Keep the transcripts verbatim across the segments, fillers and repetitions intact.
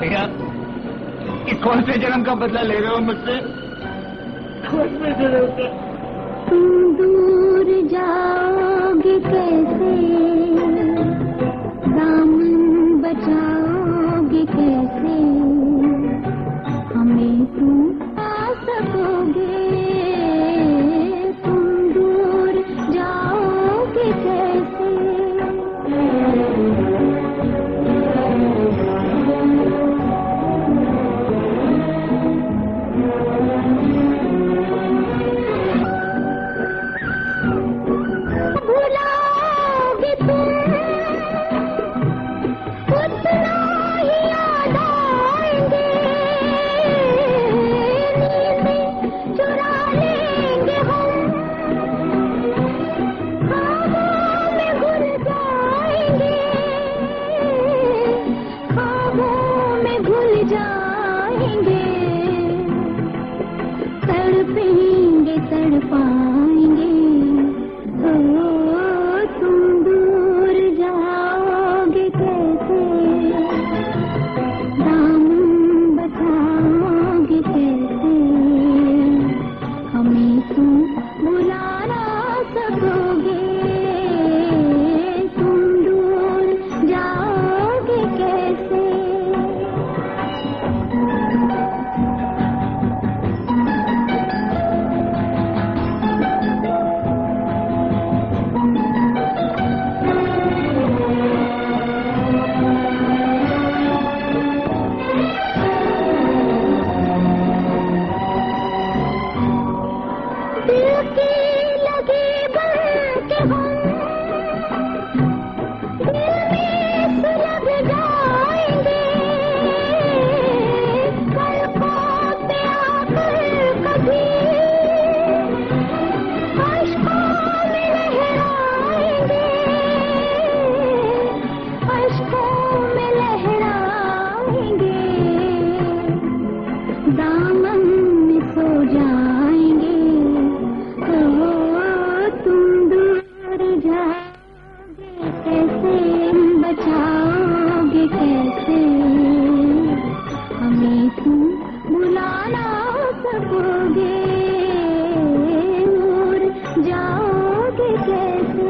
भैया, ये कौन से जन्म का बदला ले रहे हो मुझसे? कौन से जन्म का? तुम दूर जाओगे कैसे, दामन बचाओगे कैसे, हमें तुम पा सकोगे, तुम दूर जाओगे कैसे। तड़पेंगे तड़पाएंगे, ओ तुम दूर जाओगे कैसे, दामन बचाओगे कैसे, हमें तुम बुला ना सकोगे, तुम दूर जाओगे कैसे। दिल की लगी बन के हम दिल में सुलग जाएंगे, पलकों पे आकर कभी अश्कों में लहराएंगे, अश्कों में लहराएंगे, दामन में सो जाएंगे, तुम दूर जाओगे कैसे, बचाओगे कैसे, हमें तुम बुला ना सकोगे, दूर जाओगे कैसे।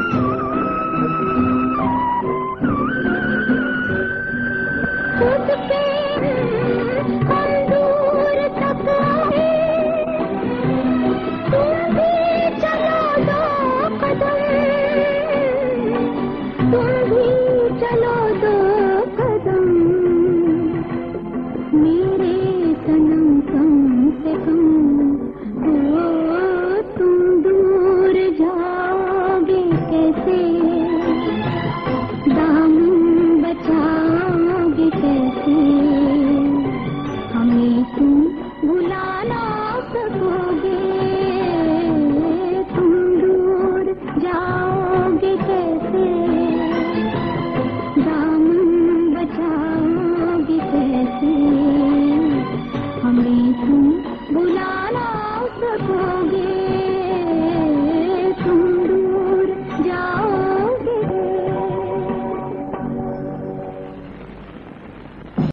खुद पे